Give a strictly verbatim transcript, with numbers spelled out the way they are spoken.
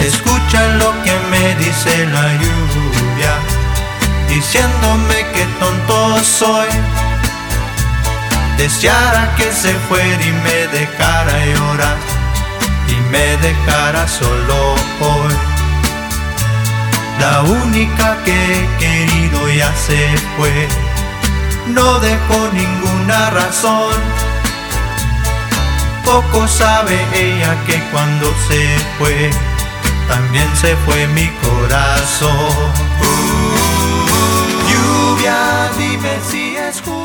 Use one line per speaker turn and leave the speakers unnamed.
Escucha lo que me dice la lluvia, diciéndome que tonto soy. Deseara que se fuera y me dejara llorar, y me dejara solo hoy. La única que he querido ya se fue, no dejó ninguna razón. Poco sabe ella que cuando se fue, también se fue mi corazón. Uh, lluvia, dime si es justo